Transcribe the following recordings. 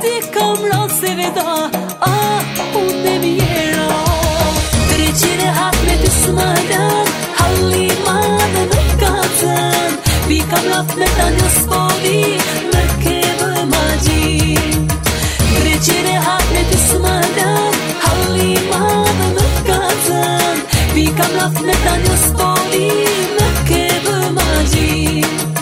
ti kam rënë se veda unë e mjera Trecire hat me të smadan Halli madhe në katën Vi kam raft me ta një spodi Në keve magji Trecire hat me të smadan Halli madhe në katën Vi kam raft me ta një spodi Në keve magji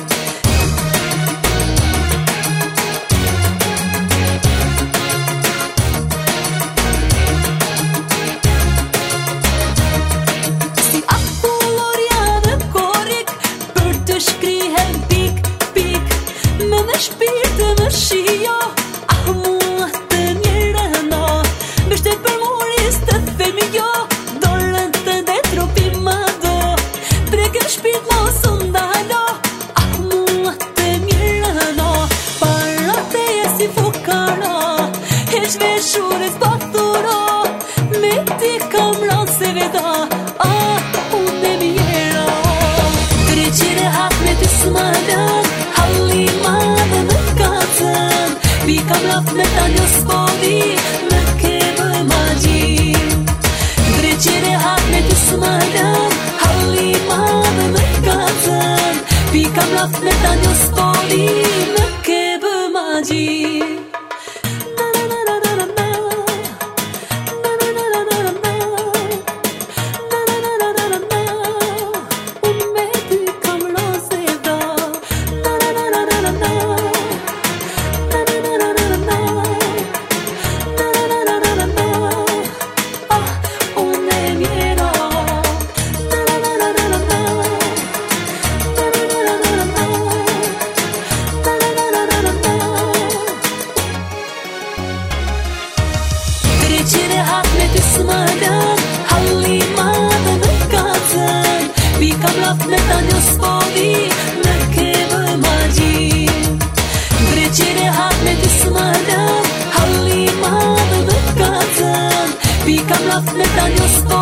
Shpirtë më shio mua të njërë no Me shtet për moris të themi jo Dorën të detropi ma do Dreke shpirt mos undalo mua të njërë no Para te e si fukaro Heq veshur e s'pathuro Me ti kam rënë se veda unë e mjera Trecire hat me të smadan Halli madhe në katën Vi kam raft me ta një spodi Në keve magji Trecire hat me të smadan Halli madhe në katën Vi kam raft me ta një spodi Në keve magji Trecire hat me të smadan Halli madhe në katën Vi kam raft me ta një spodi Në keve magji Trecire hat me të smadan Halli madhe në katën Vi kam raft me ta një spodi